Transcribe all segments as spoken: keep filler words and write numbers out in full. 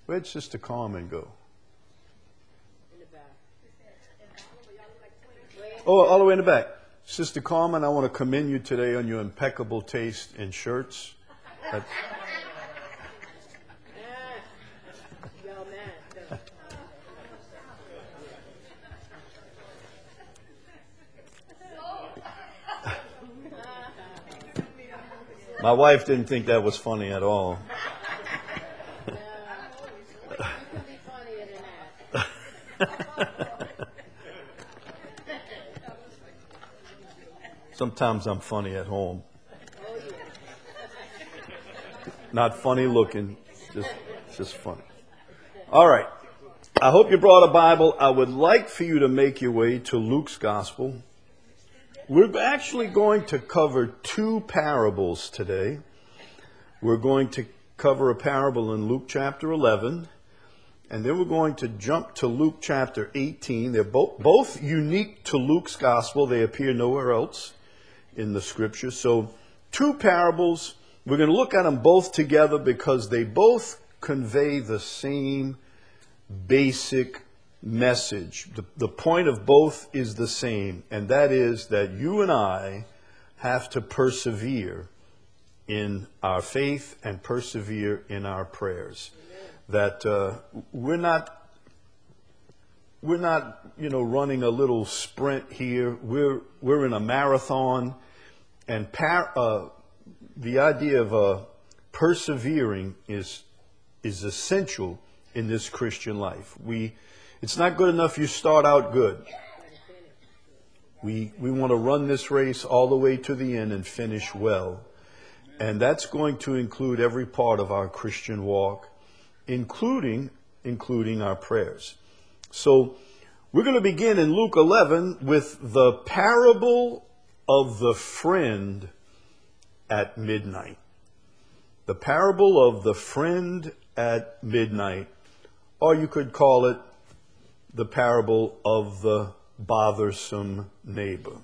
Where'd Sister Carmen go? In the back. Oh, all the way in the back. Sister Carmen, I want to commend you today on your impeccable taste in shirts. That's, Yo, man. my wife didn't think that was funny at all. You can be funnier than that. Sometimes I'm funny at home. Oh, yeah. Not funny looking, just just funny. All right. I hope you brought a Bible. I would like for you to make your way to Luke's Gospel. We're actually going to cover two parables today. We're going to cover a parable in Luke chapter eleven, and then we're going to jump to Luke chapter eighteen. They're both, both unique to Luke's Gospel. They appear nowhere else in the Scripture. So two parables. We're going to look at them both together because they both convey the same basic message. The, the point of both is the same, and that is that you and I have to persevere in our faith and persevere in our prayers. Amen. That uh, we're not we're not you know running a little sprint here. We're we're in a marathon, and par, uh, the idea of uh, persevering is is essential in this Christian life. We it's not good enough you start out good. We we want to run this race all the way to the end and finish well. And that's going to include every part of our Christian walk, including including our prayers. So we're going to begin in Luke eleven with the parable of the friend at midnight. The parable of the friend at midnight, or you could call it the parable of the bothersome neighbor.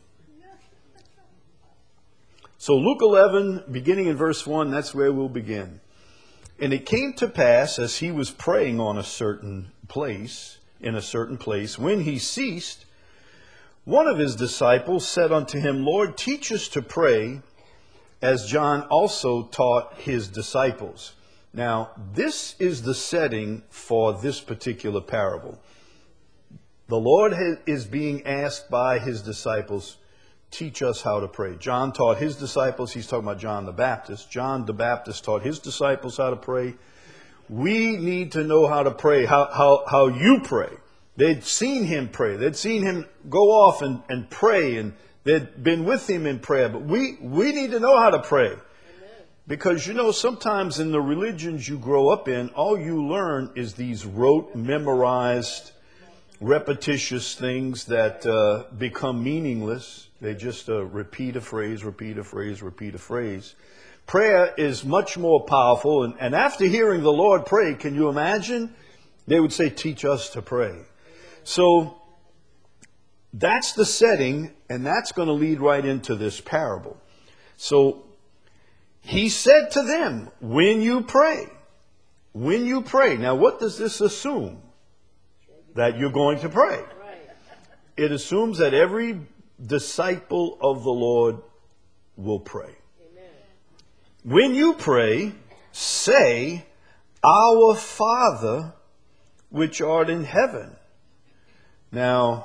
So Luke eleven, beginning in verse one, that's where we'll begin. And it came to pass, as he was praying on a certain place, in a certain place, when he ceased, one of his disciples said unto him, Lord, teach us to pray, as John also taught his disciples. Now, this is the setting for this particular parable. The Lord is being asked by his disciples, teach us how to pray. John taught his disciples. He's talking about John the Baptist. John the Baptist taught his disciples how to pray. We need to know how to pray, how, how, how you pray. They'd seen him pray. They'd seen him go off and, and pray, and they'd been with him in prayer. But we, we need to know how to pray. Amen. Because, you know, sometimes in the religions you grow up in, all you learn is these rote, memorized, repetitious things that uh, become meaningless. They just uh, repeat a phrase, repeat a phrase, repeat a phrase. Prayer is much more powerful. And, and after hearing the Lord pray, can you imagine? They would say, teach us to pray. So that's the setting, and that's going to lead right into this parable. So he said to them, when you pray, when you pray. Now, what does this assume? That you're going to pray. It assumes that every disciple of the Lord will pray. Amen. When you pray, say, Our Father, which art in heaven. Now,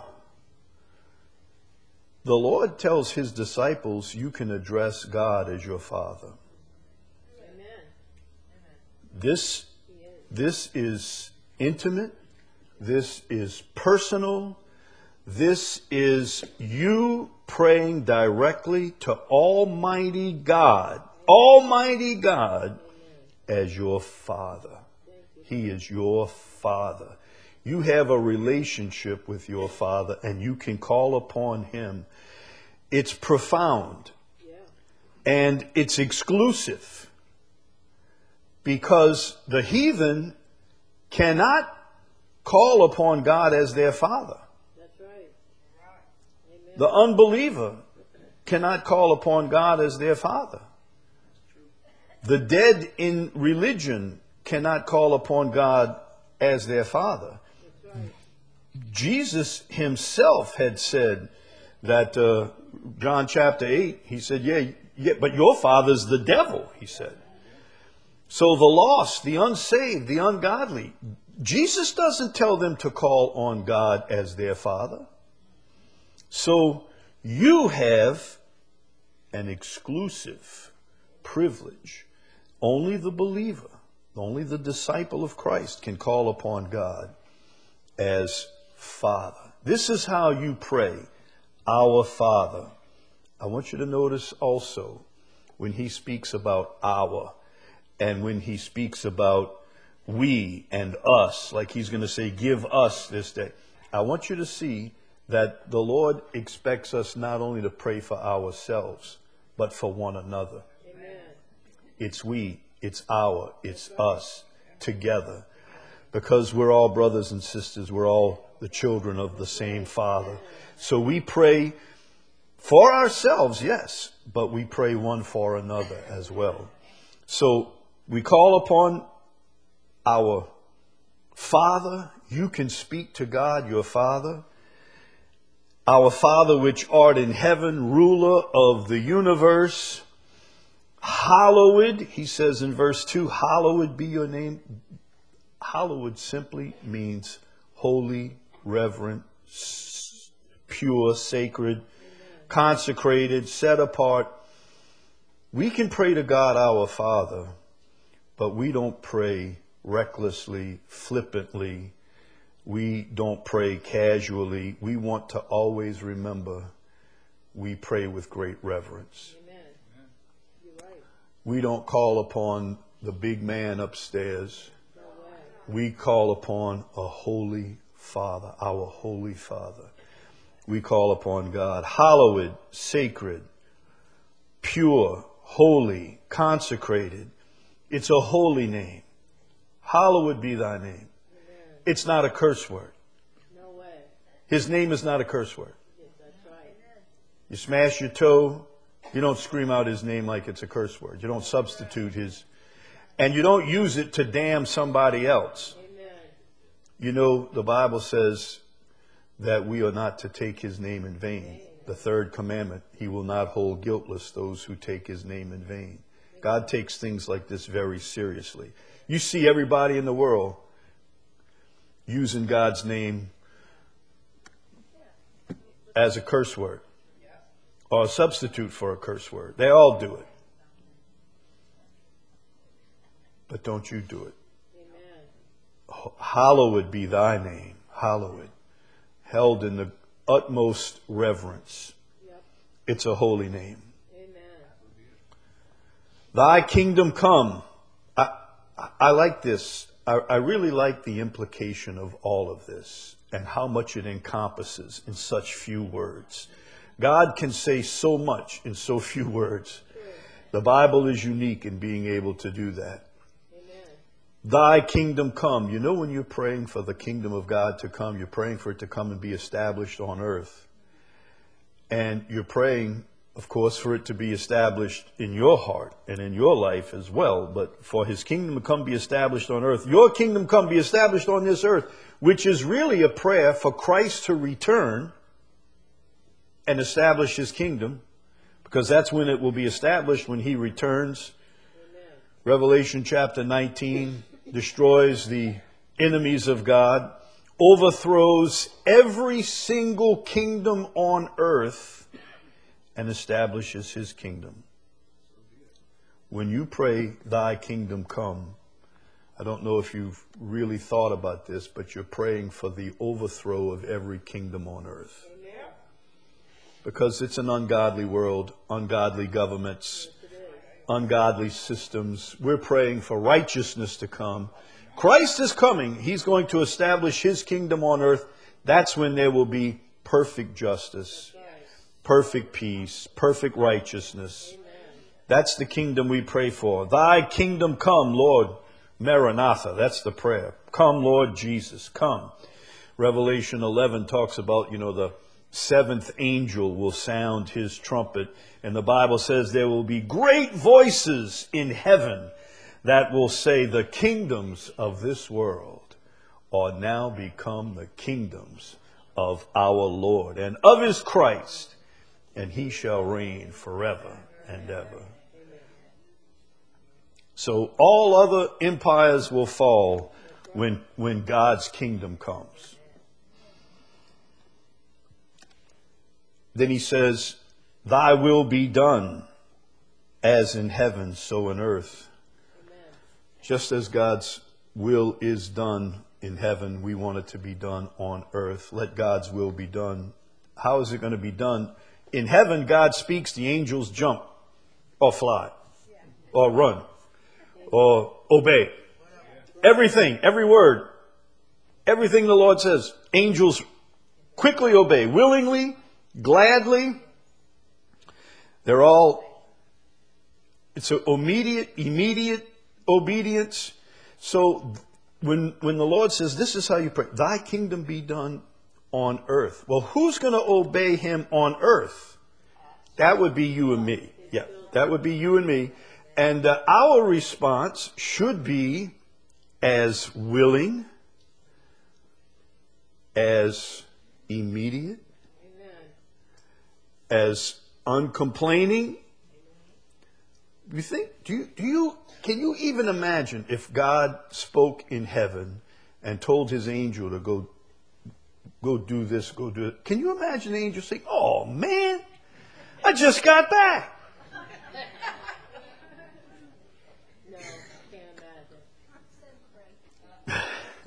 the Lord tells his disciples, you can address God as your Father. Amen. This, this is intimate. This is personal. This is you praying directly to Almighty God, Almighty God, as your Father. He is your Father. You have a relationship with your Father, and you can call upon him. It's profound, and it's exclusive, because the heathen cannot call upon God as their Father. That's right. Amen. The unbeliever cannot call upon God as their Father. The dead in religion cannot call upon God as their Father. That's right. Jesus himself had said that, uh, John chapter eight, he said, yeah, yeah, but your father's the devil, he said. So the lost, the unsaved, the ungodly, Jesus doesn't tell them to call on God as their Father. So you have an exclusive privilege. Only the believer, only the disciple of Christ can call upon God as Father. This is how you pray, our Father. I want you to notice also when he speaks about our, and when he speaks about we and us, like he's going to say, give us this day. I want you to see that the Lord expects us not only to pray for ourselves, but for one another. Amen. It's we, it's our, it's us together. Because we're all brothers and sisters. We're all the children of the same Father. So we pray for ourselves, yes, but we pray one for another as well. So we call upon our Father. You can speak to God, your Father. Our Father which art in heaven, ruler of the universe. Hallowed, he says in verse two, hallowed be your name. Hallowed simply means holy, reverent, pure, sacred, consecrated, set apart. We can pray to God our Father, but we don't pray recklessly, flippantly. We don't pray casually. We want to always remember we pray with great reverence. Amen. You're right. We don't call upon the big man upstairs. No way. We call upon a holy Father, our holy Father. We call upon God, hallowed, sacred, pure, holy, consecrated. It's a holy name. Hallowed be thy name. Amen. It's not a curse word. No way. His name is not a curse word. Yes, that's right. You smash your toe, you don't scream out his name like it's a curse word. You don't substitute his, and you don't use it to damn somebody else. Amen. You know, the Bible says that we are not to take his name in vain. The third commandment, he will not hold guiltless those who take his name in vain. God takes things like this very seriously. You see everybody in the world using God's name as a curse word or a substitute for a curse word. They all do it. But don't you do it. Amen. Hallowed be thy name. Hallowed. Held in the utmost reverence. Yep. It's a holy name. Amen. Thy kingdom come. I, I, I like this. I, I really like the implication of all of this and how much it encompasses in such few words. God can say so much in so few words. The Bible is unique in being able to do that. Amen. Thy kingdom come. You know, when you're praying for the kingdom of God to come, you're praying for it to come and be established on earth. And you're praying, of course, for it to be established in your heart and in your life as well. But for his kingdom to come be established on earth, your kingdom come be established on this earth, which is really a prayer for Christ to return and establish his kingdom, because that's when it will be established, when he returns. Amen. Revelation chapter nineteen destroys the enemies of God, overthrows every single kingdom on earth, and establishes his kingdom. When you pray, thy kingdom come, I don't know if you've really thought about this, but you're praying for the overthrow of every kingdom on earth. Amen. Because it's an ungodly world, ungodly governments, ungodly systems. We're praying for righteousness to come. Christ is coming. He's going to establish his kingdom on earth. That's when there will be perfect justice, perfect peace, perfect righteousness. Amen. That's the kingdom we pray for. Thy kingdom come, Lord. Maranatha. That's the prayer. Come, Lord Jesus. Come. Revelation eleven talks about, you know, the seventh angel will sound his trumpet. And the Bible says there will be great voices in heaven that will say the kingdoms of this world are now become the kingdoms of our Lord and of his Christ, and he shall reign forever and ever. So all other empires will fall when, when God's kingdom comes. Then he says, thy will be done as in heaven, so in earth. Amen. Just as God's will is done in heaven, we want it to be done on earth. Let God's will be done. How is it going to be done? In heaven, God speaks, the angels jump or fly or run or obey. Everything, every word, everything the Lord says, angels quickly obey, willingly, gladly. They're all, it's an immediate, immediate obedience. So when, when the Lord says, this is how you pray, thy kingdom be done on earth. Well, who's going to obey him on earth? That would be you and me. Yeah, that would be you and me. And uh, our response should be as willing, as immediate, Amen. as uncomplaining. You think, do you, do you, can you even imagine if God spoke in heaven and told his angel to go, go do this, go do it? Can you imagine the angel saying, oh man, I just got back. No, can't imagine.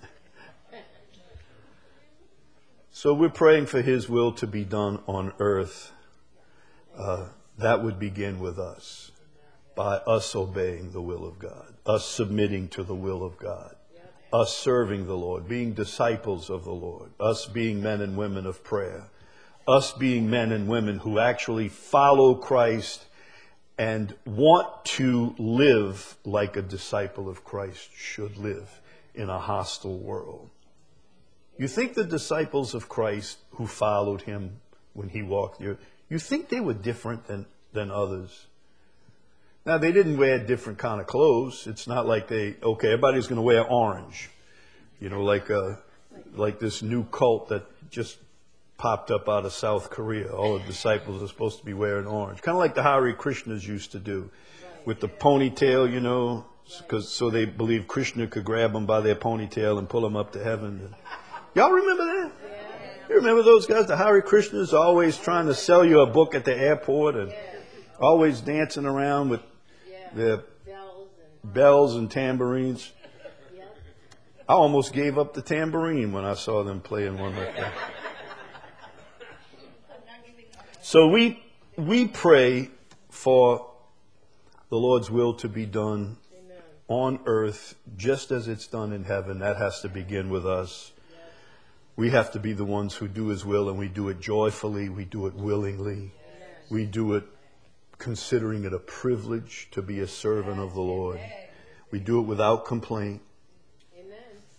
So we're praying for his will to be done on earth. Uh, that would begin with us, by us obeying the will of God, us submitting to the will of God, us serving the Lord, being disciples of the Lord, us being men and women of prayer, us being men and women who actually follow Christ and want to live like a disciple of Christ should live in a hostile world. You think the disciples of Christ who followed him when he walked the earth, you think they were different than, than others? Now, they didn't wear different kind of clothes. It's not like they, okay, everybody's going to wear orange. You know, like uh, like this new cult that just popped up out of South Korea. All the disciples are supposed to be wearing orange. Kind of like the Hare Krishnas used to do with the ponytail, you know, because so they believe Krishna could grab them by their ponytail and pull them up to heaven. Y'all remember that? You remember those guys? The Hare Krishnas always trying to sell you a book at the airport and always dancing around with their bells and tambourines. I almost gave up the tambourine when I saw them playing one like that. So we we pray for the Lord's will to be done on earth just as it's done in heaven. That has to begin with us. We have to be the ones who do his will, and we do it joyfully. We do it willingly. We do it considering it a privilege to be a servant of the Lord. We do it without complaint. Amen.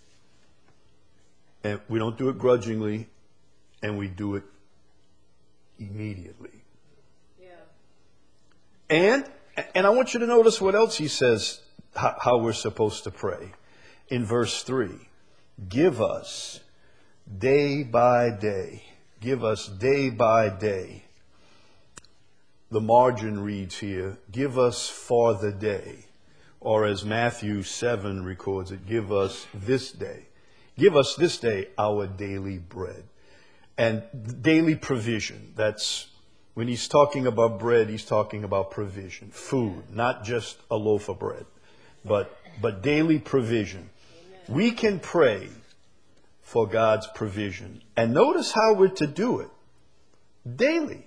And we don't do it grudgingly, and we do it immediately. Yeah. And and I want you to notice what else he says, how, how we're supposed to pray. In verse three, give us day by day. Give us day by day. The margin reads here, give us for the day. Or as Matthew seven records it, give us this day. Give us this day our daily bread. And daily provision, that's, when he's talking about bread, he's talking about provision. Food, not just a loaf of bread, but, but daily provision. We can pray for God's provision. And notice how we're to do it. Daily.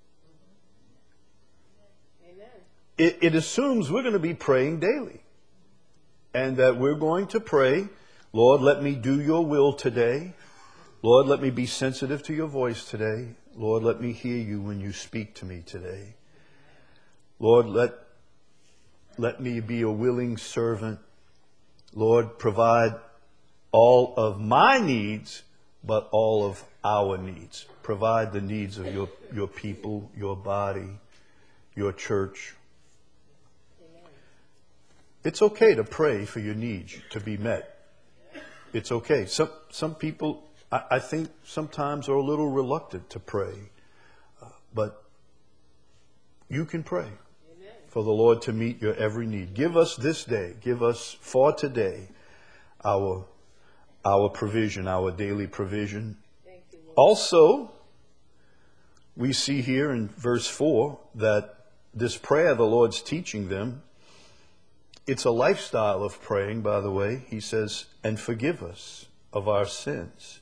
Amen. It, it assumes we're going to be praying daily. And that we're going to pray, Lord, let me do your will today. Lord, let me be sensitive to your voice today. Lord, let me hear you when you speak to me today. Lord, let, let me be a willing servant. Lord, provide all of my needs, but all of our needs. Provide the needs of your, your people, your body, your church. Amen. It's okay to pray for your needs to be met. It's okay. Some some people, I, I think, sometimes are a little reluctant to pray, uh, but you can pray for the Lord to meet your every need. Give us this day, give us for today our our provision, our daily provision. Thank you, Lord. Also, we see here in verse four that this prayer the Lord's teaching them, it's a lifestyle of praying, by the way. He says, and forgive us of our sins.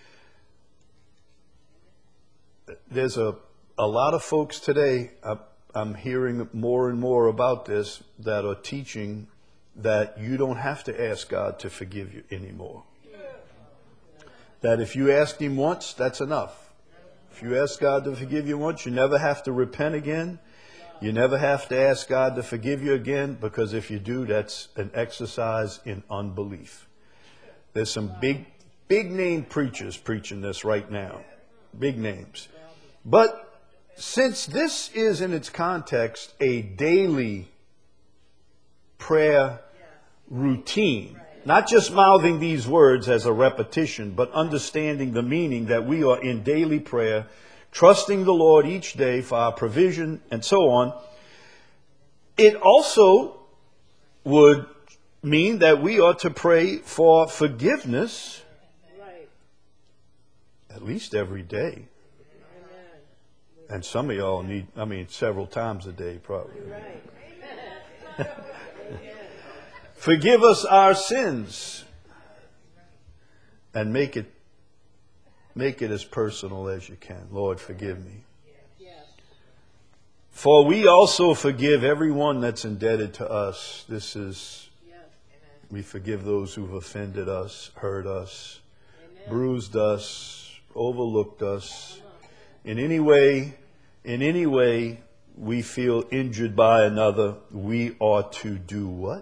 There's a, a lot of folks today, I, I'm hearing more and more about this, that are teaching that you don't have to ask God to forgive you anymore. That if you asked Him once, that's enough. If you ask God to forgive you once, you never have to repent again. You never have to ask God to forgive you again, because if you do, that's an exercise in unbelief. There's some big, big name preachers preaching this right now. Big names. But since this is in its context a daily prayer routine, not just mouthing these words as a repetition, but understanding the meaning that we are in daily prayer, trusting the Lord each day for our provision and so on. It also would mean that we ought to pray for forgiveness Right. at least every day. Amen. And some of y'all need, I mean, several times a day probably. Right. Forgive us our sins and make it make it as personal as you can. Lord, forgive me. Yes. For we also forgive everyone that's indebted to us. This is, Yes. we forgive those who've offended us, hurt us, Amen. bruised us, overlooked us. In any way, in any way we feel injured by another, we ought to do what?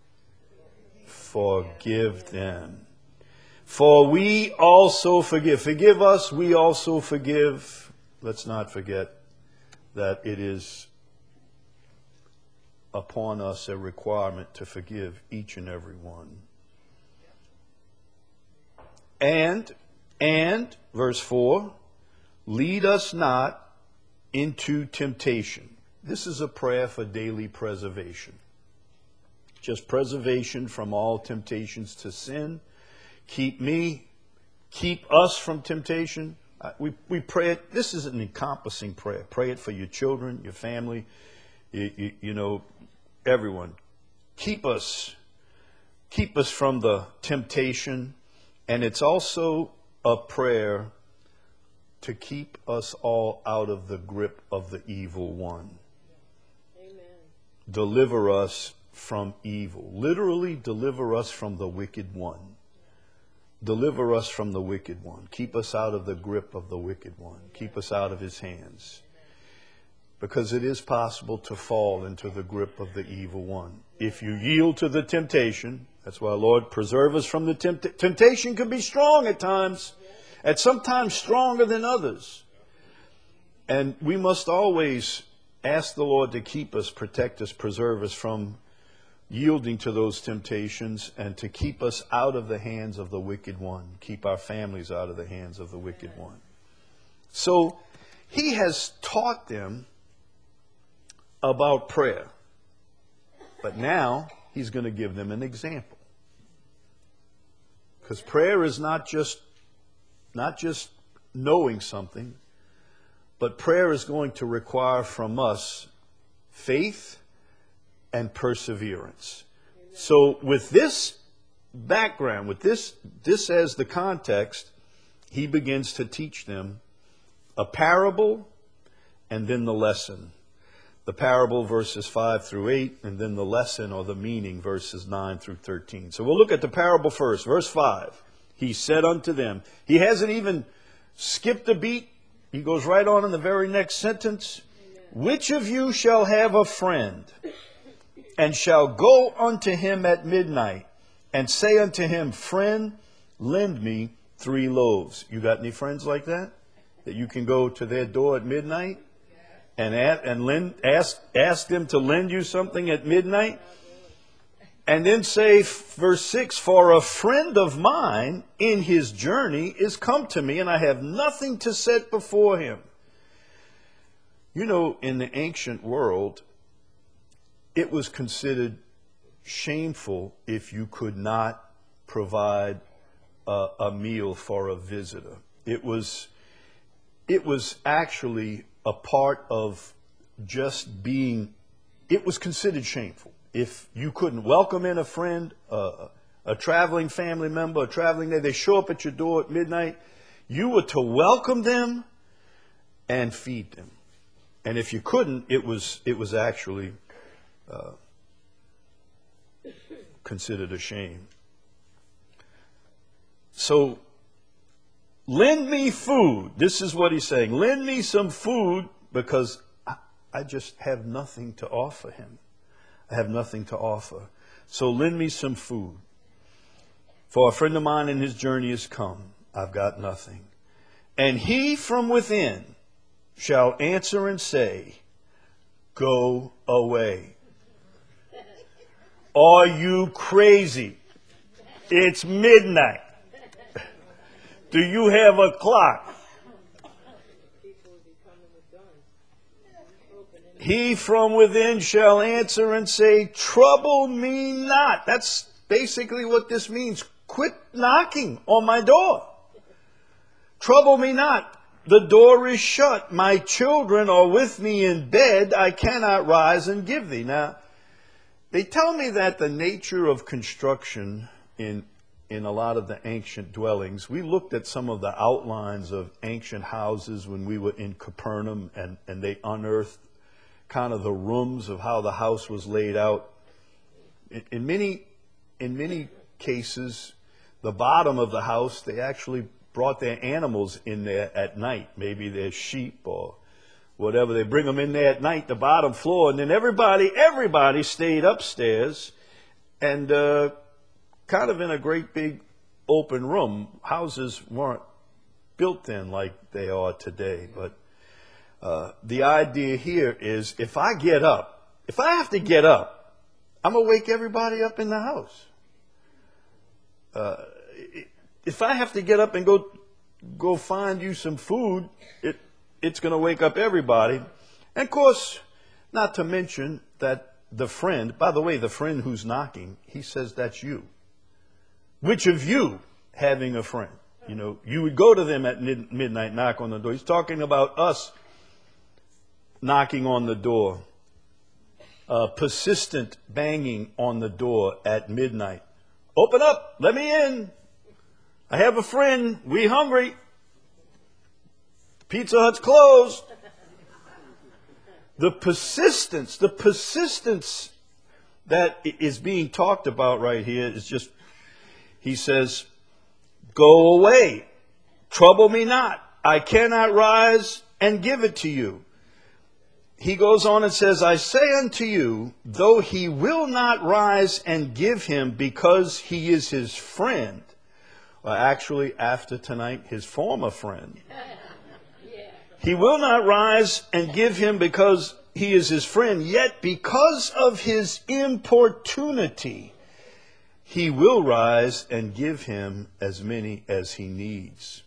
Forgive them. For we also forgive. Forgive us, we also forgive. Let's not forget that it is upon us a requirement to forgive each and every one. And, and, verse four, lead us not into temptation. This is a prayer for daily preservation. Just preservation from all temptations to sin. Keep me, keep us from temptation. Uh, we, we pray it. This is an encompassing prayer. Pray it for your children, your family, you, you, you know, everyone. Keep us, keep us from the temptation. And it's also a prayer to keep us all out of the grip of the evil one. Amen. Deliver us from evil. Literally, deliver us from the wicked one. Deliver us from the wicked one. Keep us out of the grip of the wicked one. Keep us out of his hands. Because it is possible to fall into the grip of the evil one. If you yield to the temptation, that's why, Lord, preserve us from the temptation. Temptation can be strong at times, at sometimes stronger than others. And we must always ask the Lord to keep us, protect us, preserve us from yielding to those temptations, and to keep us out of the hands of the wicked one. Keep our families out of the hands of the wicked one. So he has taught them about prayer. But now he's going to give them an example. Because prayer is not just not just knowing something, but prayer is going to require from us faith and perseverance. Amen. So with this background, with this this as the context, he begins to teach them a parable and then the lesson. The parable, verses five through eight, and then the lesson or the meaning, verses nine through thirteen. So we'll look at the parable first. Verse five, he said unto them, he hasn't even skipped a beat. He goes right on in the very next sentence. Amen. Which of you shall have a friend, and shall go unto him at midnight, and say unto him, Friend, lend me three loaves. You got any friends like that? That you can go to their door at midnight and ask, and lend, ask, ask them to lend you something at midnight? And then say, verse six, for a friend of mine in his journey is come to me, and I have nothing to set before him. You know, in the ancient world, it was considered shameful if you could not provide a, a meal for a visitor. It was, it was actually a part of just being, it was considered shameful. If you couldn't welcome in a friend, uh, a traveling family member, a traveling day, they show up at your door at midnight, you were to welcome them and feed them. And if you couldn't, it was it was actually uh, considered a shame. So, lend me food. This is what he's saying. Lend me some food because I, I just have nothing to offer him. I have nothing to offer. So lend me some food. For a friend of mine in his journey has come. I've got nothing. And he from within shall answer and say, go away. Are you crazy? It's midnight. Do you have a clock? He from within shall answer and say, trouble me not. That's basically what this means. Quit knocking on my door. Trouble me not. The door is shut. My children are with me in bed. I cannot rise and give thee. Now, they tell me that the nature of construction in in a lot of the ancient dwellings, we looked at some of the outlines of ancient houses when we were in Capernaum, and, and they unearthed kind of the rooms of how the house was laid out. In, in many in many cases, the bottom of the house, they actually brought their animals in there at night, maybe their sheep or whatever. They bring them in there at night, the bottom floor, and then everybody, everybody stayed upstairs and uh, kind of in a great big open room. Houses weren't built then like they are today, but uh, the idea here is if I get up, if I have to get up, I'm going to wake everybody up in the house. Uh, if I have to get up and go go find you some food, it it's going to wake up everybody. And of course, not to mention that the friend, by the way, the friend who's knocking, he says that's you. Which of you having a friend? You know, you would go to them at mid- midnight, knock on the door. He's talking about us knocking on the door. Uh, persistent banging on the door at midnight. Open up, let me in. I have a friend, we hungry. Pizza Hut's closed. The persistence, the persistence that is being talked about right here is just, he says, go away, trouble me not. I cannot rise and give it to you. He goes on and says, I say unto you, though he will not rise and give him because he is his friend, or actually after tonight, his former friend, he will not rise and give him because he is his friend, yet because of his importunity, he will rise and give him as many as he needs.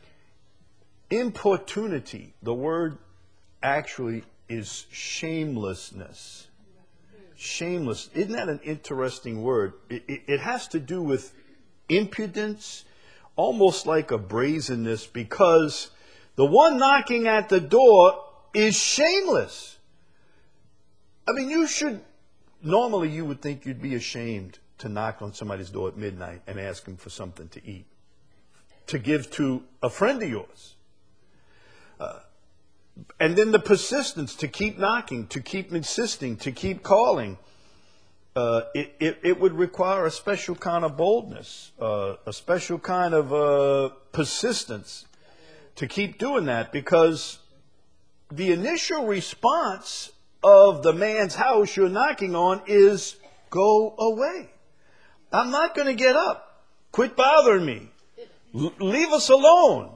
Importunity, the word actually is shamelessness. Shameless. Isn't that an interesting word? It, it, it has to do with impudence, almost like a brazenness, because the one knocking at the door is shameless. I mean, you should, normally you would think you'd be ashamed to knock on somebody's door at midnight and ask them for something to eat, to give to a friend of yours. Uh, and then the persistence to keep knocking, to keep insisting, to keep calling. Uh, it, it, it would require a special kind of boldness, uh, a special kind of uh, persistence to keep doing that, because the initial response of the man's house you're knocking on is, go away. I'm not going to get up. Quit bothering me. L- leave us alone.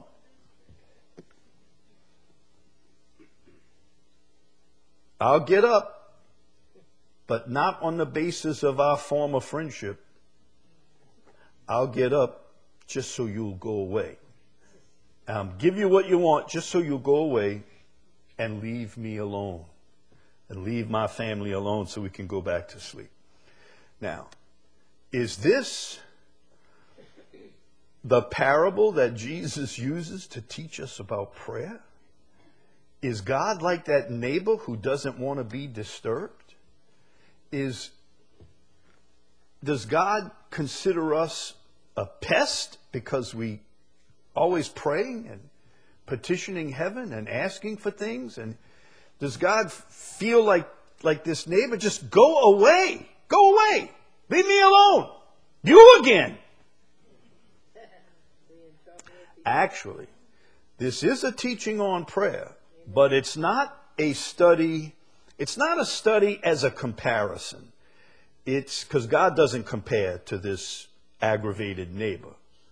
I'll get up. but not on the basis of our former friendship. I'll get up just so you'll go away. Um, give you what you want just so you'll go away and leave me alone. And leave my family alone so we can go back to sleep. Now, is this the parable that Jesus uses to teach us about prayer? Is God like that neighbor who doesn't want to be disturbed? Is, does God consider us a pest because we always praying and petitioning heaven and asking for things? And does God feel like, like this neighbor? Just go away. Go away. Leave me alone. You again. Actually, this is a teaching on prayer, but it's not a study. It's not a study as a comparison. It's because God doesn't compare to this aggravated neighbor.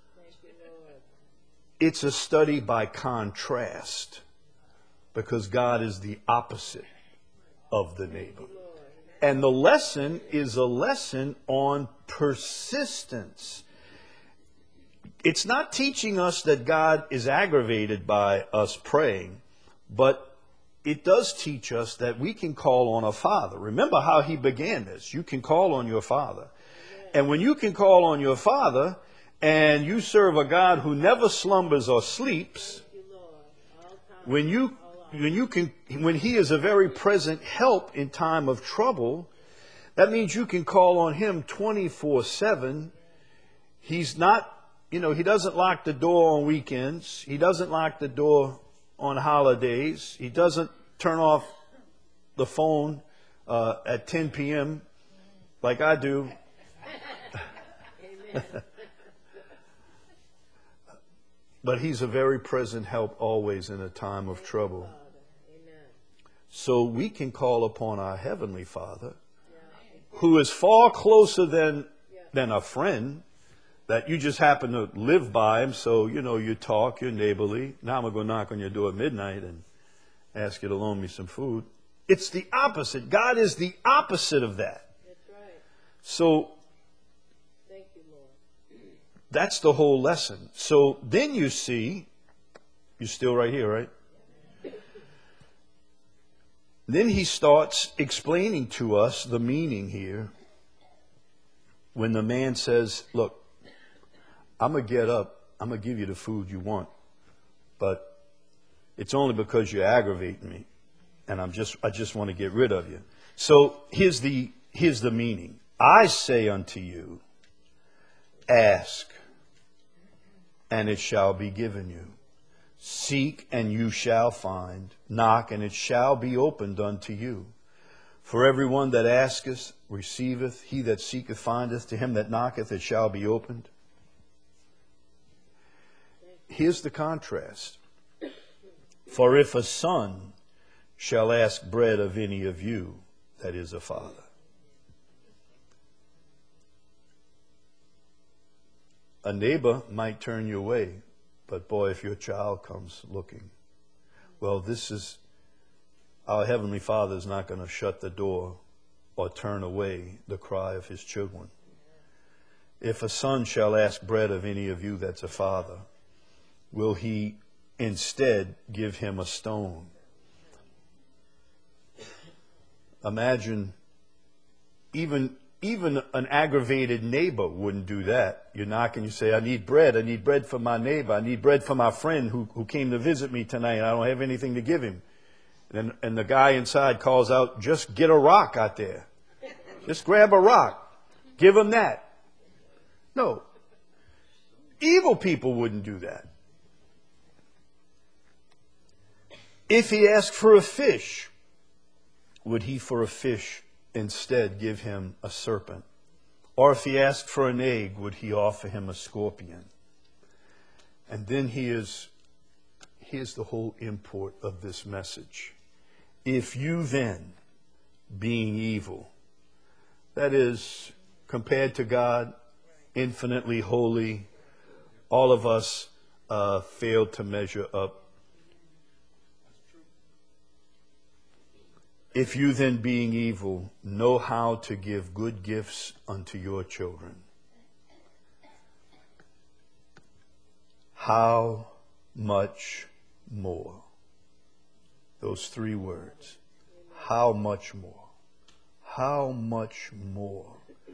It's a study by contrast, because God is the opposite of the neighbor. And the lesson is a lesson on persistence. It's not teaching us that God is aggravated by us praying, but it does teach us that we can call on a Father. Remember how he began this. You can call on your Father. And when you can call on your Father and you serve a God who never slumbers or sleeps, when you when you can when he is a very present help in time of trouble, that means you can call on him twenty-four seven. He's not, you know, he doesn't lock the door on weekends. He doesn't lock the door on holidays. He doesn't turn off the phone uh, at ten p.m. like I do. But he's a very present help always in a time of trouble. So we can call upon our Heavenly Father, who is far closer than, than a friend that you just happen to live by him. So, you know, you talk, you're neighborly. Now I'm going to go knock on your door at midnight and ask you to loan me some food. It's the opposite. God is the opposite of that. That's right. So Thank you, Lord. that's the whole lesson. So then you see, you're still right here, right? Then he starts explaining to us the meaning here when the man says, look, I'm going to get up, I'm going to give you the food you want, but it's only because you're aggravating me, and I'm just I just want to get rid of you. So here's the here's the meaning. I say unto you, ask, and it shall be given you. Seek, and you shall find. Knock, and it shall be opened unto you. For everyone that asketh receiveth, he that seeketh findeth, to him that knocketh it shall be opened. Here's the contrast. For if a son shall ask bread of any of you that is a father. A neighbor might turn you away, but boy, if your child comes looking, well, this is, our Heavenly Father is not going to shut the door or turn away the cry of his children. If a son shall ask bread of any of you that's a father, will he instead give him a stone? Imagine, even even an aggravated neighbor wouldn't do that. You knock and you say, I need bread. I need bread for my neighbor. I need bread for my friend who, who came to visit me tonight. I don't have anything to give him. And, and the guy inside calls out, just get a rock out there. Just grab a rock. Give him that. No. Evil people wouldn't do that. If he asked for a fish, would he for a fish instead give him a serpent? Or if he asked for an egg, would he offer him a scorpion? And then he is, here's the whole import of this message. If you then, being evil, that is, compared to God, infinitely holy, all of us uh, failed to measure up. If you then, being evil, know how to give good gifts unto your children, how much more? Those three words. How much more? How much more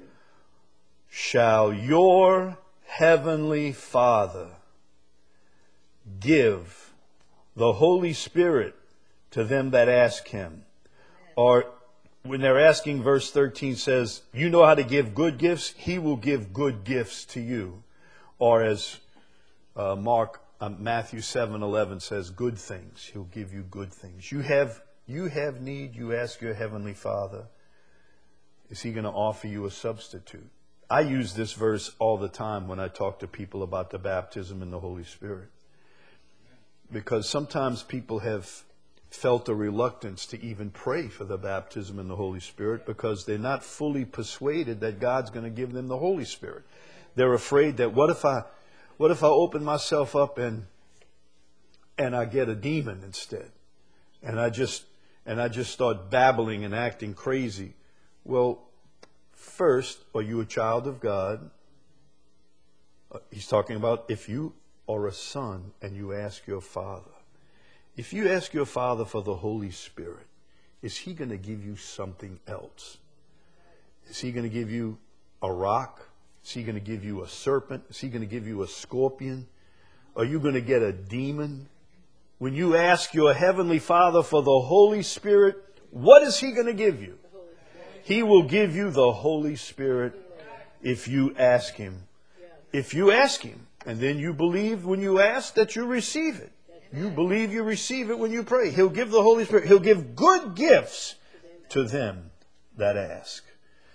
shall your heavenly Father give the Holy Spirit to them that ask him? Or when they're asking, verse thirteen says, you know how to give good gifts, he will give good gifts to you. Or as uh, Mark, uh, Matthew seven eleven says, good things. He'll give you good things. You have, you have need, you ask your heavenly Father. Is he going to offer you a substitute? I use this verse all the time when I talk to people about the baptism in the Holy Spirit. Because sometimes people have felt a reluctance to even pray for the baptism in the Holy Spirit because they're not fully persuaded that God's going to give them the Holy Spirit. They're afraid that what if I, what if I open myself up and and I get a demon instead, and I just and I just start babbling and acting crazy? Well, first, are you a child of God? Uh, he's talking about if you are a son and you ask your Father. If you ask your Father for the Holy Spirit, is he going to give you something else? Is he going to give you a rock? Is he going to give you a serpent? Is he going to give you a scorpion? Are you going to get a demon? When you ask your Heavenly Father for the Holy Spirit, what is he going to give you? He will give you the Holy Spirit if you ask him. If you ask him, and then you believe when you ask that you receive it. You believe you receive it when you pray. He'll give the Holy Spirit. He'll give good gifts to them that ask.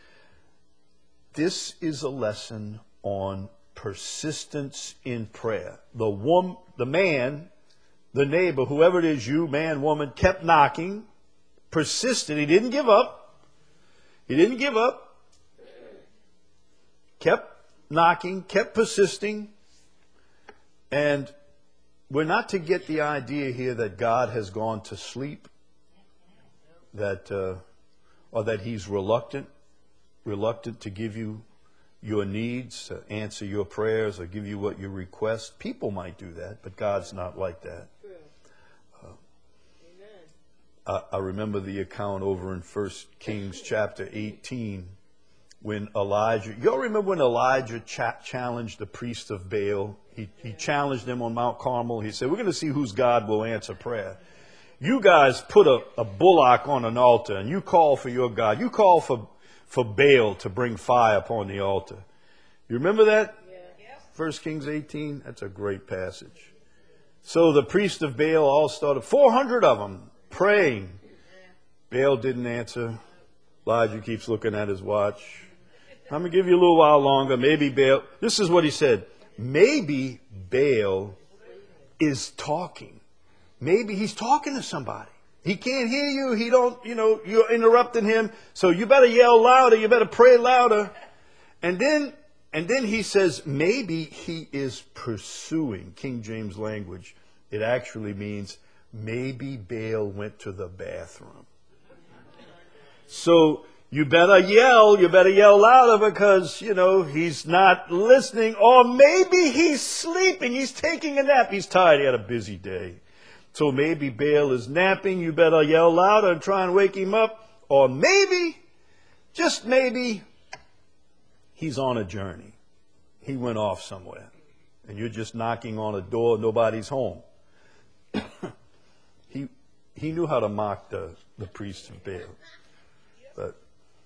This is a lesson on persistence in prayer. The woman, the man, the neighbor, whoever it is, you, man, woman, kept knocking, persisted. He didn't give up. He didn't give up. Kept knocking, kept persisting. And we're not to get the idea here that God has gone to sleep, that uh, or that he's reluctant, reluctant to give you your needs, to answer your prayers, or give you what you request. People might do that, but God's not like that. Uh, I, I remember the account over in First Kings chapter eighteen when Elijah, you all remember when Elijah cha- challenged the priest of Baal? He, he challenged them on Mount Carmel. He said, we're going to see whose God will answer prayer. You guys put a, a bullock on an altar and you call for your God. You call for, for Baal to bring fire upon the altar. You remember that? Yeah. First Kings eighteen? That's a great passage. So the priest of Baal all started, four hundred of them, praying. Baal didn't answer. Elijah keeps looking at his watch. I'm going to give you a little while longer. Maybe Baal. This is what he said. Maybe Baal is talking. Maybe he's talking to somebody. He can't hear you. He don't, you know, you're interrupting him. So you better yell louder. You better pray louder. And then, and then he says, maybe he is pursuing. King James language. It actually means maybe Baal went to the bathroom. So you better yell, you better yell louder because, you know, he's not listening. Or maybe he's sleeping, he's taking a nap, he's tired, he had a busy day. So maybe Baal is napping, you better yell louder and try and wake him up. Or maybe, just maybe, he's on a journey. He went off somewhere. And you're just knocking on a door, nobody's home. he he knew how to mock the, the priest of Baal. But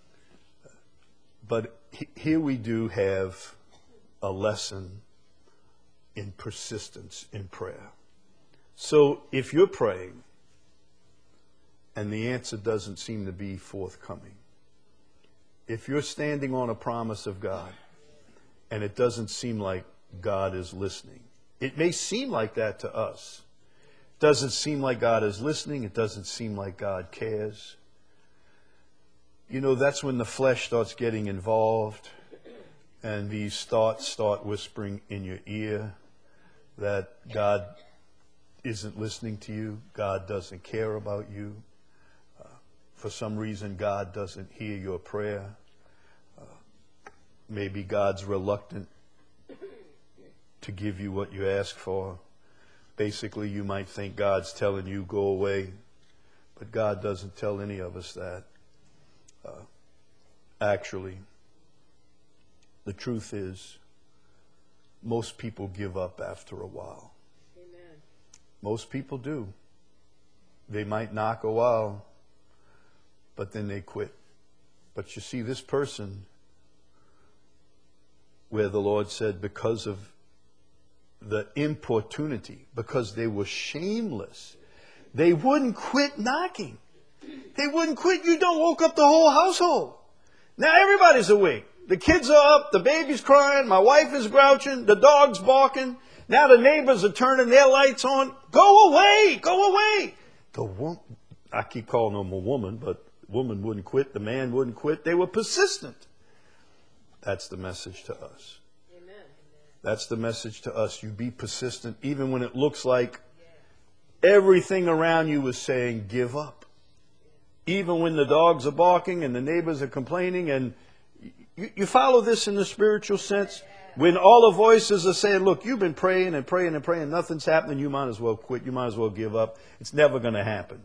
But here we do have a lesson in persistence in prayer. So if you're praying and the answer doesn't seem to be forthcoming, if you're standing on a promise of God and it doesn't seem like God is listening, it may seem like that to us. It doesn't seem like God is listening. It doesn't seem like God cares. You know, that's when the flesh starts getting involved and these thoughts start whispering in your ear that God isn't listening to you. God doesn't care about you. Uh, for some reason God doesn't hear your prayer. Uh, maybe God's reluctant to give you what you ask for. Basically, you might think God's telling you, go away. But God doesn't tell any of us that. Uh, actually, the truth is, most people give up after a while. Amen. Most people do. They might knock a while, but then they quit. But you see, this person, where the Lord said, because of the importunity, because they were shameless, they wouldn't quit knocking. They wouldn't quit. You don't woke up the whole household. Now everybody's awake. The kids are up, the baby's crying, my wife is grouching, the dog's barking. Now the neighbors are turning their lights on. Go away, go away. The wo- I keep calling them a woman, but the woman wouldn't quit, the man wouldn't quit. They were persistent. That's the message to us. Amen. That's the message to us. You be persistent even when it looks like everything around you is saying give up. Even when the dogs are barking and the neighbors are complaining, and you, you follow this in the spiritual sense. When all the voices are saying, look, you've been praying and praying and praying, nothing's happening, you might as well quit, you might as well give up. It's never going to happen.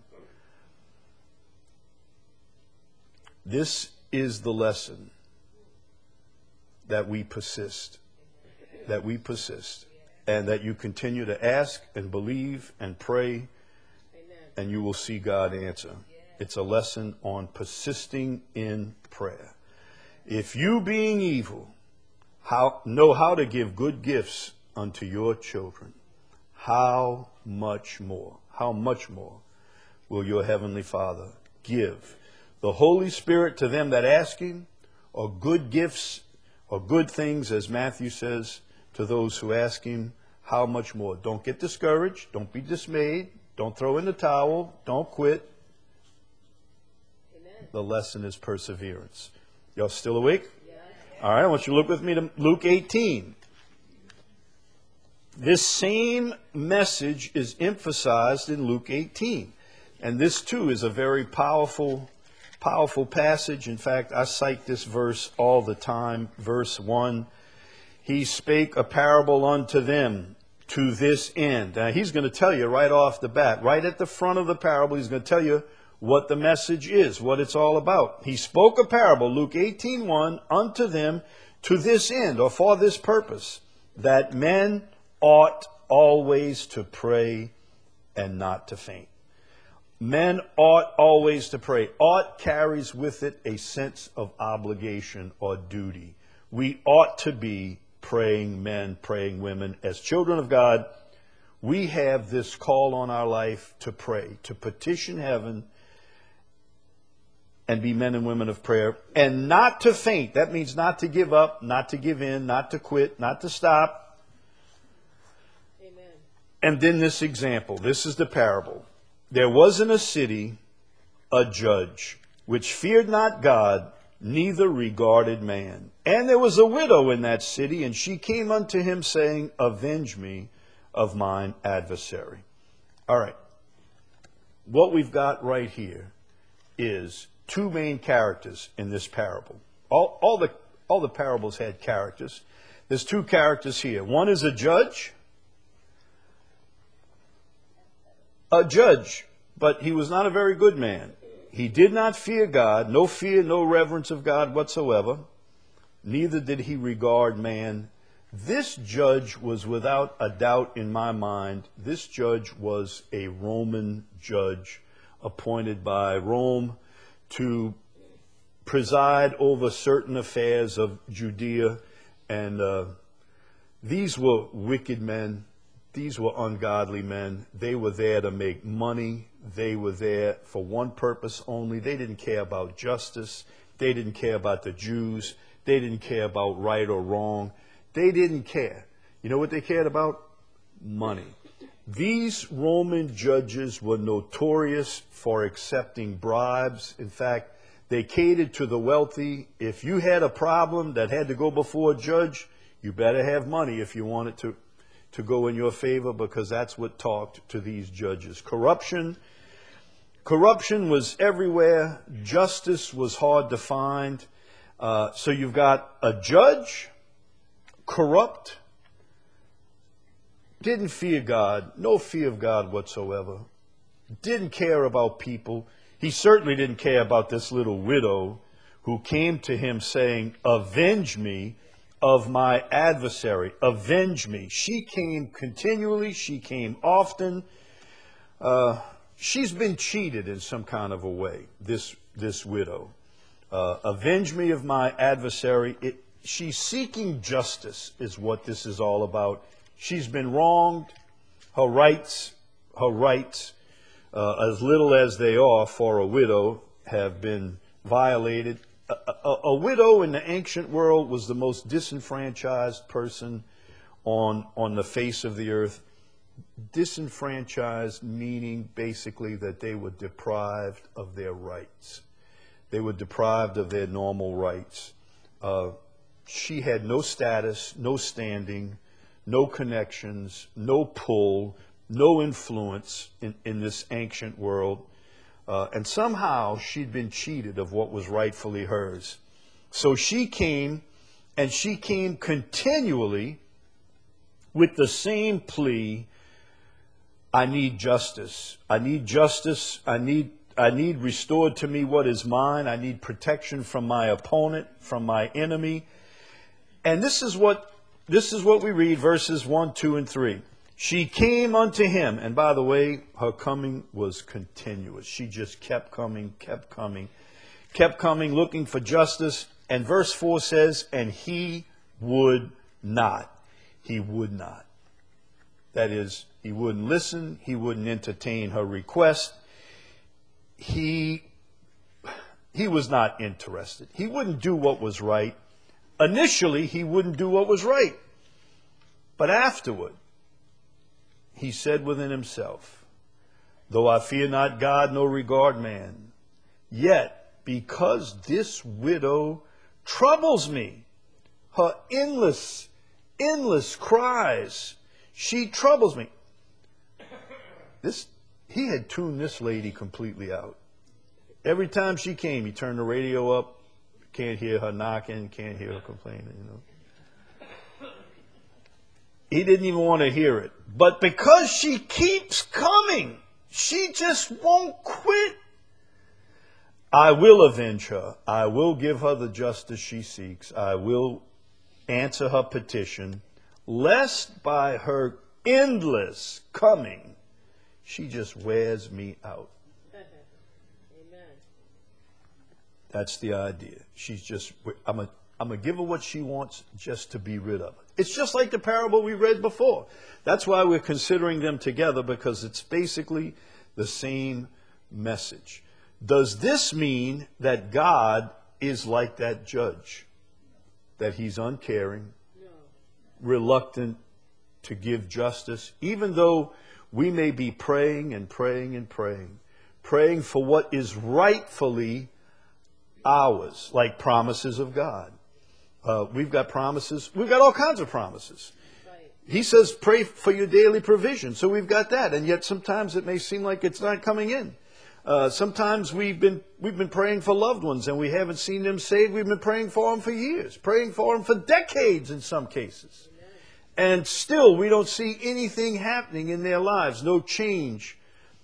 This is the lesson, that we persist, that we persist, and that you continue to ask and believe and pray, Amen. and you will see God answer. It's a lesson on persisting in prayer. If you, being evil, how, know how to give good gifts unto your children, how much more, how much more will your heavenly Father give the Holy Spirit to them that ask Him, or good gifts, or good things, as Matthew says, to those who ask Him? How much more? Don't get discouraged. Don't be dismayed. Don't throw in the towel. Don't quit. Amen. The lesson is perseverance. Y'all still awake? Yes. All right, I want you to look with me to Luke eighteen. This same message is emphasized in Luke eighteen. And this too is a very powerful, powerful passage. In fact, I cite this verse all the time. Verse one, He spake a parable unto them to this end. Now, He's going to tell you right off the bat, right at the front of the parable, He's going to tell you what the message is, what it's all about. He spoke a parable, Luke eighteen one, unto them to this end, or for this purpose, that men ought always to pray and not to faint. Men ought always to pray. Ought carries with it a sense of obligation or duty. We ought to be praying men, praying women. As children of God, we have this call on our life to pray, to petition heaven and be men and women of prayer, and not to faint. That means not to give up, not to give in, not to quit, not to stop. Amen. And then this example. This is the parable. There was in a city a judge, which feared not God, neither regarded man. And there was a widow in that city, and she came unto him, saying, Avenge me of mine adversary. All right. What we've got right here is two main characters in this parable. All, all the all the parables had characters. There's two characters here. One is a judge. A judge, but he was not a very good man. He did not fear God, no fear, no reverence of God whatsoever. Neither did he regard man. This judge was without a doubt in my mind. This judge was a Roman judge appointed by Rome to preside over certain affairs of Judea. And uh, these were wicked men. These were ungodly men. They were there to make money. They were there for one purpose only. They didn't care about justice. They didn't care about the Jews. They didn't care about right or wrong. They didn't care. You know what they cared about? Money. These Roman judges were notorious for accepting bribes. In fact, they catered to the wealthy. If you had a problem that had to go before a judge, you better have money if you wanted to, to go in your favor, because that's what talked to these judges. Corruption, Corruption was everywhere. Justice was hard to find. Uh, so you've got a judge, corrupt, didn't fear God, no fear of God whatsoever, didn't care about people. He certainly didn't care about this little widow who came to him saying, avenge me of my adversary, avenge me. She came continually, she came often. Uh, she's been cheated in some kind of a way, this, this widow. Uh, avenge me of my adversary. It, she's seeking justice is what this is all about. She's been wronged. Her rights, her rights, uh, as little as they are for a widow, have been violated. A, a, a widow in the ancient world was the most disenfranchised person on, on the face of the earth. Disenfranchised meaning basically that they were deprived of their rights. They were deprived of their normal rights. Uh, she had no status, no standing, no connections, no pull, no influence in, in this ancient world. Uh, and somehow she'd been cheated of what was rightfully hers. So she came, and she came continually with the same plea, I need justice. I need justice. I need I need restored to me what is mine. I need protection from my opponent, from my enemy. And this is what this is what we read, verses one, two, and three. She came unto him, and by the way, her coming was continuous. She just kept coming, kept coming, kept coming, looking for justice. And verse four says, and he would not. He would not. That is, he wouldn't listen. He wouldn't entertain her request. He, he was not interested. He wouldn't do what was right. Initially, he wouldn't do what was right. But afterward, he said within himself, though I fear not God, nor regard man, yet because this widow troubles me, her endless, endless cries, she troubles me. This, he had tuned this lady completely out. Every time she came, he turned the radio up. Can't hear her knocking, can't hear her complaining, you know. He didn't even want to hear it. But because she keeps coming, she just won't quit. I will avenge her. I will give her the justice she seeks. I will answer her petition, lest by her endless coming, she just wears me out. Amen. That's the idea. She's just, I'm a, I'm going to give her what she wants just to be rid of it. It's just like the parable we read before. That's why we're considering them together, because it's basically the same message. Does this mean that God is like that judge? That he's uncaring, No. reluctant to give justice, even though we may be praying and praying and praying, praying for what is rightfully ours, like promises of God. Uh, we've got promises. We've got all kinds of promises. Right. He says, pray for your daily provision. So we've got that. And yet sometimes it may seem like it's not coming in. Uh, sometimes we've been we've been praying for loved ones and we haven't seen them saved. We've been praying for them for years, praying for them for decades in some cases. And still we don't see anything happening in their lives, no change.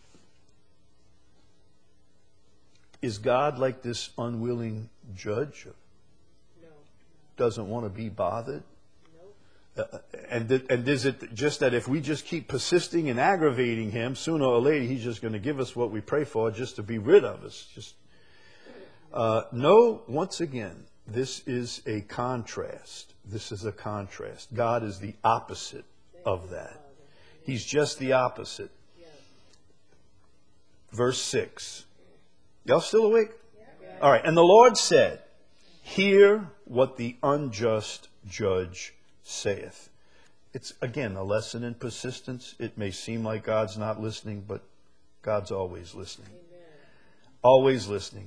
Is God like this unwilling judge? No. Doesn't want to be bothered? Nope. Uh, and, th- and is it just that if we just keep persisting and aggravating him, sooner or later he's just going to give us what we pray for just to be rid of us? Just uh, no, once again, this is a contrast. This is a contrast. God is the opposite of that. He's just the opposite. Yeah. Verse six. Y'all still awake? Yeah. All right. And the Lord said, hear what the unjust judge saith. It's, again, a lesson in persistence. It may seem like God's not listening, but God's always listening. Amen. Always listening.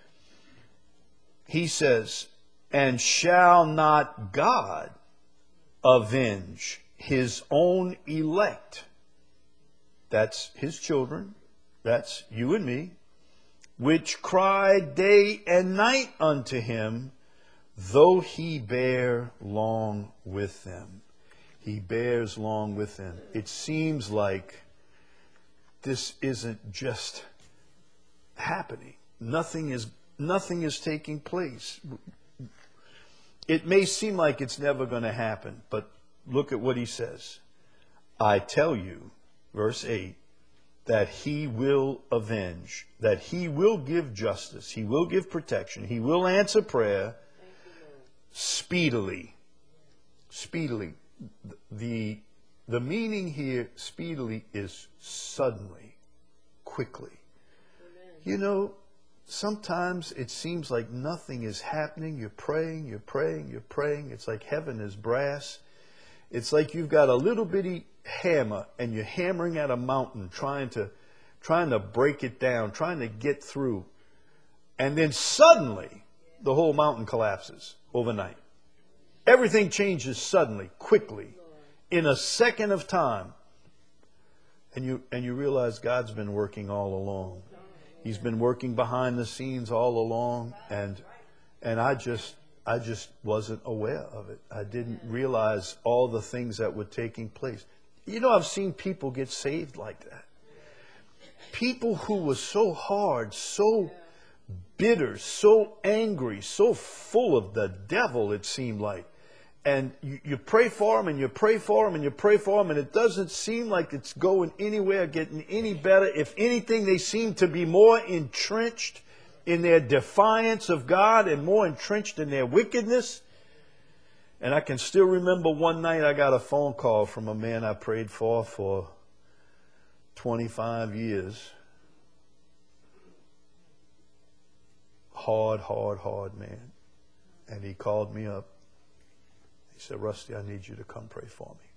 He says, and shall not God avenge his own elect? That's his children. That's you and me. which cry day and night unto him, though he bear long with them. He bears long with them. It seems like this isn't just happening. Nothing is nothing is taking place. It may seem like it's never going to happen, but look at what he says. I tell you, verse eight, that he will avenge, that he will give justice, he will give protection, he will answer prayer speedily. Speedily. The, the meaning here, speedily, is suddenly, quickly. Amen. You know, sometimes it seems like nothing is happening. You're praying, you're praying, you're praying. It's like heaven is brass. It's like you've got a little bitty hammer and you're hammering at a mountain, trying to, trying to break it down, trying to get through. And then suddenly, the whole mountain collapses overnight. Everything changes suddenly, quickly, in a second of time. And you, and you realize God's been working all along. He's been working behind the scenes all along, and and I just I just wasn't aware of it. I didn't realize all the things that were taking place. You know, I've seen people get saved like that. People who were so hard, so bitter, so angry, so full of the devil, it seemed like. And you, you pray for them and you pray for them and you pray for them, and it doesn't seem like it's going anywhere, getting any better. If anything, they seem to be more entrenched in their defiance of God and more entrenched in their wickedness. And I can still remember one night I got a phone call from a man I prayed for for twenty-five years. Hard, hard, hard man. And he called me up. He said, Rusty, I need you to come pray for me.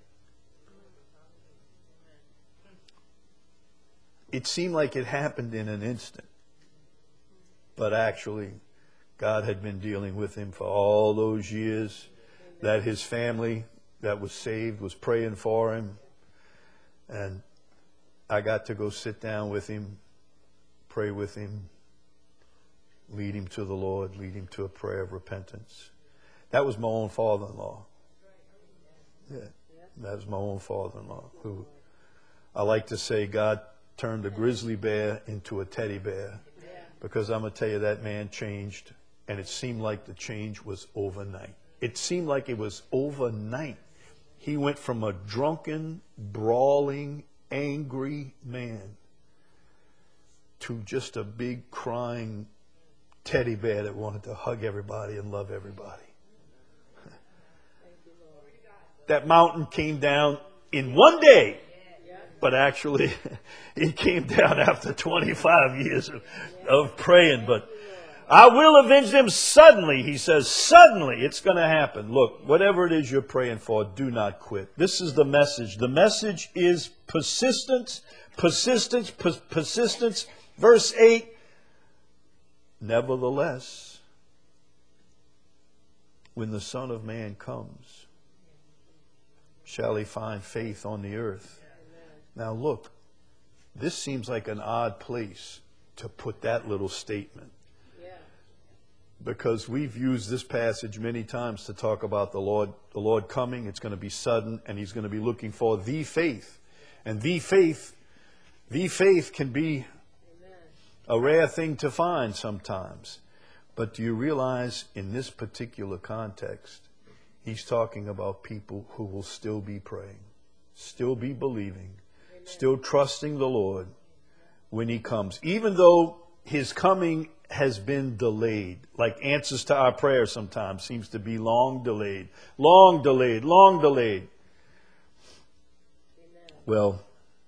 It seemed like it happened in an instant. But actually, God had been dealing with him for all those years. That his family that was saved was praying for him. And I got to go sit down with him, pray with him, lead him to the Lord, lead him to a prayer of repentance. That was my own father-in-law. Yeah, that was my own father-in-law. Who, I like to say, God turned a grizzly bear into a teddy bear. Because I'm going to tell you, that man changed. And it seemed like the change was overnight. It seemed like it was overnight. He went from a drunken, brawling, angry man to just a big, crying teddy bear that wanted to hug everybody and love everybody. That mountain came down in one day, but actually it came down after twenty-five years of, of praying. But I will avenge them suddenly, he says. Suddenly, it's going to happen. Look, whatever it is you're praying for, do not quit. This is the message. The message is persistence, persistence, per- persistence. Verse eight, nevertheless, when the Son of Man comes, shall he find faith on the earth? Now look, this seems like an odd place to put that little statement. Because we've used this passage many times to talk about the Lord, the Lord coming. It's going to be sudden, and he's going to be looking for the faith. And the faith, the faith can be a rare thing to find sometimes. But do you realize in this particular context, he's talking about people who will still be praying, still be believing, Amen. Still trusting the Lord when he comes. Even though his coming has been delayed, like answers to our prayers sometimes seems to be long delayed, long delayed, long delayed. Amen. Well,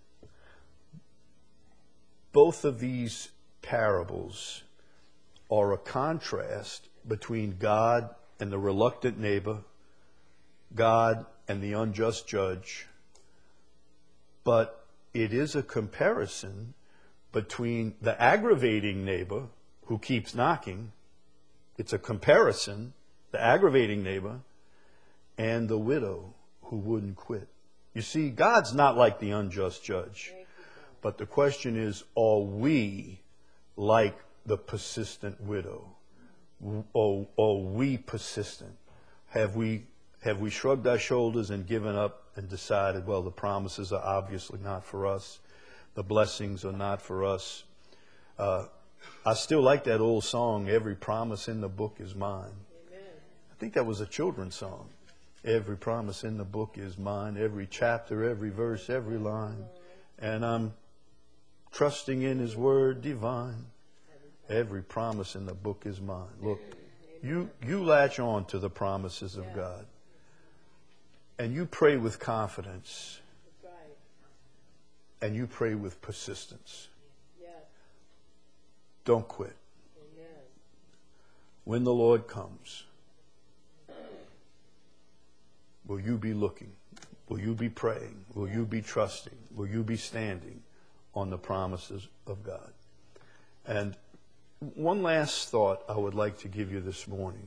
both of these parables are a contrast between God and the reluctant neighbor, God and the unjust judge, but it is a comparison between the aggravating neighbor who keeps knocking. It's a comparison, the aggravating neighbor, and the widow who wouldn't quit. You see, God's not like the unjust judge. But the question is, are we like the persistent widow? Or, or we persistent? Have we have we shrugged our shoulders and given up and decided, well, the promises are obviously not for us. The blessings are not for us. Uh, I still like that old song, "Every promise in the book is mine." Amen. I think that was a children's song. Every promise in the book is mine. Every chapter, every verse, every line. And I'm trusting in His word divine. Every promise in the book is mine. Look, you, you latch on to the promises of God. And you pray with confidence. That's right. And you pray with persistence. Yes. Don't quit. Amen. When the Lord comes, will you be looking? Will you be praying? Will you be trusting? Will you be standing on the promises of God? And one last thought I would like to give you this morning.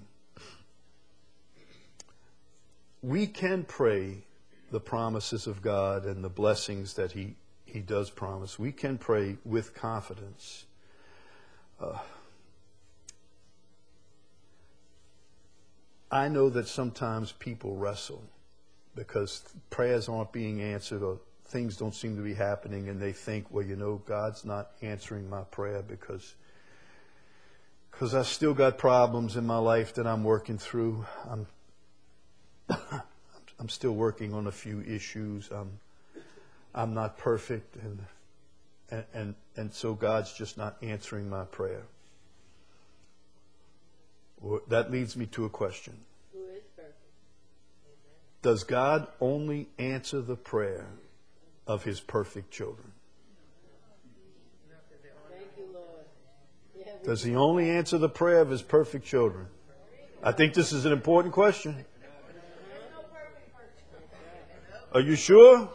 We can pray the promises of God and the blessings that He, he does promise. We can pray with confidence. Uh, I know that sometimes people wrestle because prayers aren't being answered or things don't seem to be happening, and they think, well, you know, God's not answering my prayer because because I've still got problems in my life that I'm working through. I'm I'm still working on a few issues. I'm I'm not perfect, and and and, and so God's just not answering my prayer. Well, that leads me to a question. Who is perfect? Does God only answer the prayer of His perfect children? Thank you, Lord. Yeah, we Does He only answer the prayer of His perfect children? I think this is an important question. Are you sure?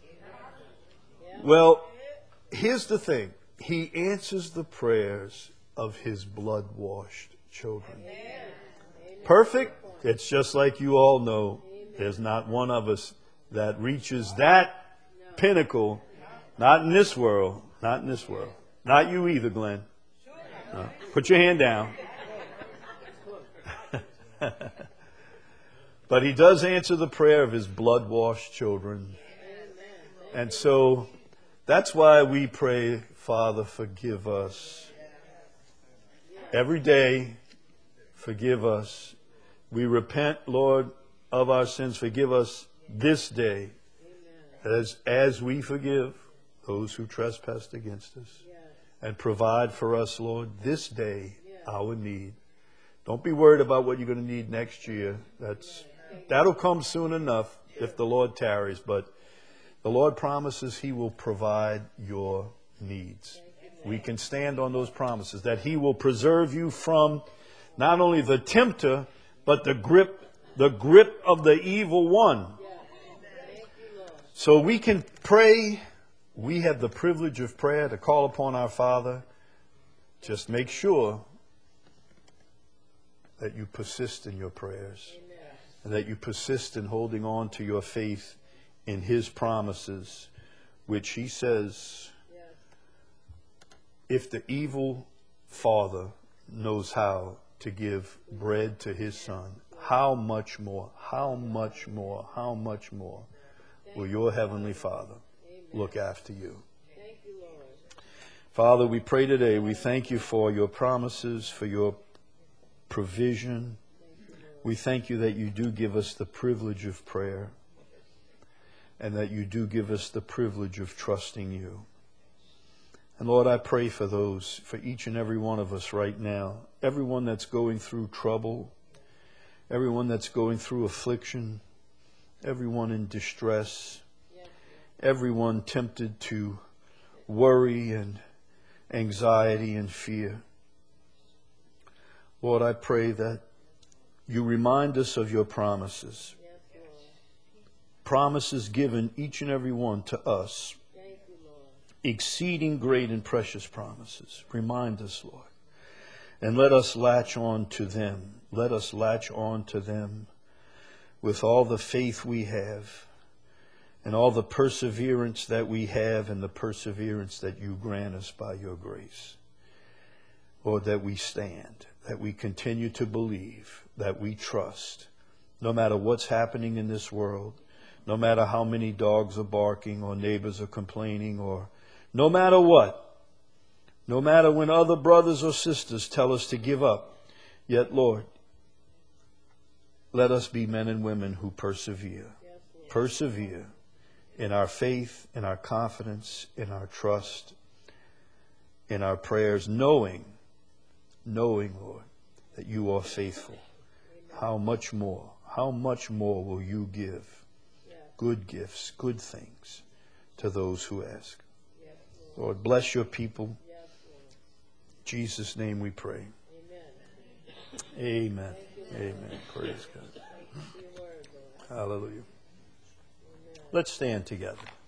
Well, here's the thing. He answers the prayers of His blood-washed children. Perfect? It's just like you all know. There's not one of us that reaches that pinnacle. Not in this world. Not in this world. Not you either, Glenn. No. Put your hand down. But He does answer the prayer of His blood-washed children. And so that's why we pray, Father, forgive us. Every day, forgive us. We repent, Lord, of our sins. Forgive us this day as, as we forgive those who trespass against us. And provide for us, Lord, this day our need. Don't be worried about what you're going to need next year. That's That'll come soon enough if the Lord tarries. But the Lord promises He will provide your needs. We can stand on those promises that He will preserve you from not only the tempter, but the grip, the grip of the evil one. So we can pray. We have the privilege of prayer to call upon our Father. Just make sure that you persist in your prayers. And that you persist in holding on to your faith in His promises, which He says, if the evil father knows how to give bread to his son, how much more, how much more, how much more will your Heavenly Father look after you? Thank you, Lord. Father, we pray today, we thank you for your promises, for your provision. We thank you that you do give us the privilege of prayer and that you do give us the privilege of trusting you. And Lord, I pray for those, for each and every one of us right now, everyone that's going through trouble, everyone that's going through affliction, everyone in distress, everyone tempted to worry and anxiety and fear. Lord, I pray that you remind us of your promises. Yes, Lord. Promises given each and every one to us. Thank you, Lord. Exceeding great and precious promises. Remind us, Lord. And let us latch on to them. Let us latch on to them with all the faith we have and all the perseverance that we have and the perseverance that you grant us by your grace. Lord, that we stand, that we continue to believe, that we trust, no matter what's happening in this world, no matter how many dogs are barking or neighbors are complaining, or no matter what, no matter when other brothers or sisters tell us to give up, yet, Lord, let us be men and women who persevere. Persevere in our faith, in our confidence, in our trust, in our prayers, knowing, knowing, Lord, that you are faithful. How much more, how much more will you give good gifts, good things to those who ask? Lord, bless your people. In Jesus' name we pray. Amen. Amen. Praise God. Hallelujah. Let's stand together.